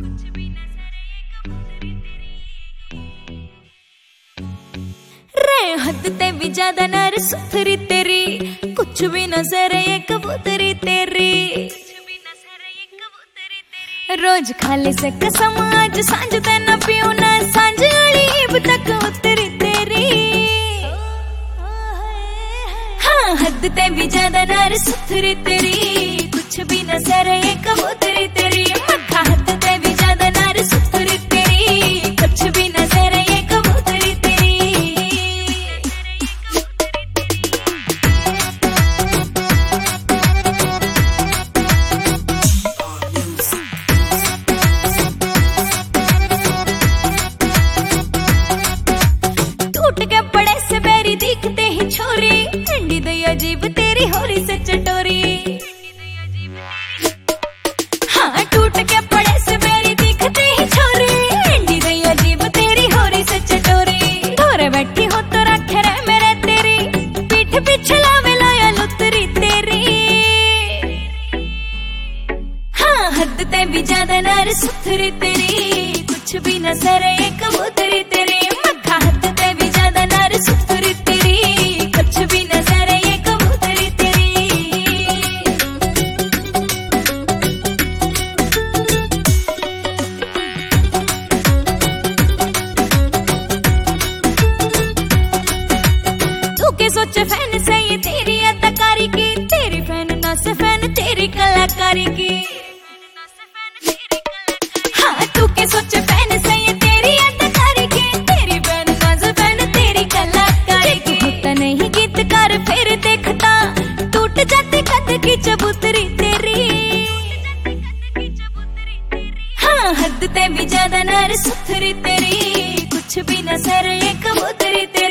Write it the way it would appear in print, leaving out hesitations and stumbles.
हद ते भी ज्यादा नर सुथरी तेरी, कुछ भी नजर ये कबूतरी तेरी। रोज खाली से कसम आज सांझ ते न पियो ना, सांझ वाली ईब तक उतरी तेरी। हाँ हद ते भी ज्यादा नर सुथरी तेरी, कुछ भी नजर ये कबूतरी तेरी। मक्खा हद ते भी ज्यादा नर सुथरी तेरी, कुछ भी नजर ये कबूतरी तेरी। टूट के पड़े से बैरी दिखते ही छोरी, ठंडी दई अजीब तेरी होरी से चटोरी। हाँ टूट के पड़े से बैरी दिखते ही छोरी, ठंडी दई अजीब तेरी होरी से चटोरी। धोरे बैठी हो तो रखे रे मेरे तेरी, पीठ पिछला मिलाया लुतरी तेरी। हाँ हद ते भी ज्यादा नर सुथरी तेरी, कुछ भी नजर ये कबूतरी तेरी। मक्खा हद ते भी ज्यादा नर सुथरी तेरी, कुछ भी नजर ये कबूतरी तेरी। तू के सोचे फैन से ये तेरी अदाकारी की, तेरी फैन ना से फैन तेरी कलाकारी की। हाँ तू के सोचे फैन से ये तेरी अदाकारी की, तेरी फैन ना से फैन तेरी कलाकारी की। होता नहीं गीतकार फिर देखता, टूट जाती कद की चबूतरी तेरी। हाँ हद ते भी ज्यादा नर सुथरी तेरी, कुछ भी नजर ये कबूतरी तेरी।